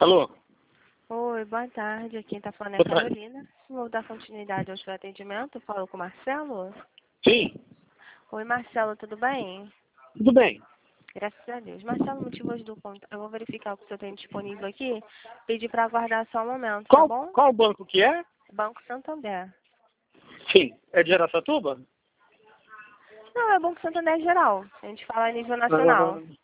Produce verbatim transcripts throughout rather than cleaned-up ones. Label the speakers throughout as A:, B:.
A: Alô?
B: Oi, boa tarde. Quem está falando é a
A: Boa tarde.
B: Carolina. Vou dar continuidade ao seu atendimento. Falo com o Marcelo.
A: Sim,
B: Oi, Marcelo, tudo bem?
A: tudo bem.
B: Graças a Deus. Marcelo, motivos do contato. Eu vou verificar o que o senhor tem disponível aqui. Pedir para aguardar só um momento, tá
A: Qual,
B: bom?
A: qual banco que é?
B: Banco Santander.
A: Sim. É de Araçatuba?
B: Não, é Banco Santander geral. A gente fala a nível nacional.
A: Ah,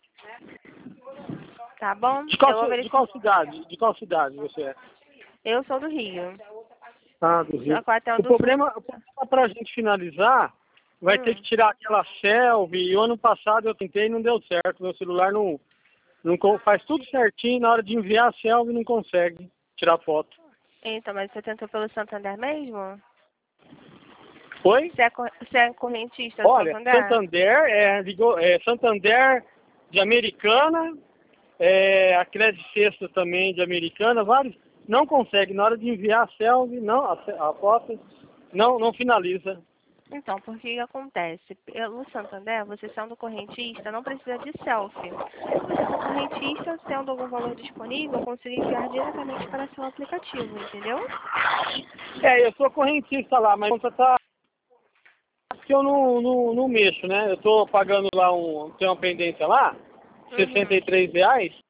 B: Tá bom?
A: de,
B: Eu
A: qual,
B: vou
A: ci- de
B: verificar.
A: qual cidade? De qual cidade você é?
B: Eu sou do Rio.
A: Ah, do
B: Já
A: Rio.
B: que eu atendo
A: O
B: do Sul.
A: problema, o problema para a gente finalizar, vai ter
B: Hum.
A: que tirar aquela selfie. E o ano passado eu tentei e não deu certo. Meu celular não, não co- faz tudo certinho. Na hora de enviar a selfie não consegue tirar foto.
B: Então, mas você tentou pelo Santander mesmo?
A: Oi?
B: Você é, cor- você é correntista do
A: Olha,
B: Santander?
A: Santander, é, ligou- é, Santander de Americana, é, a Crédito Sexta também de Americana, vários, não consegue, na hora de enviar a selfie, não, a, se- a foto, não, não finaliza.
B: Então, porque que acontece? Pelo Santander, você sendo correntista, não precisa de selfie. Se você for correntista, tendo algum valor disponível, eu consigo enviar diretamente para seu aplicativo, entendeu?
A: É, eu sou correntista lá, mas a conta tá, porque eu não, não, não mexo, né? Eu tô pagando lá um, tem uma pendência lá, sessenta e
B: Uhum.
A: três reais,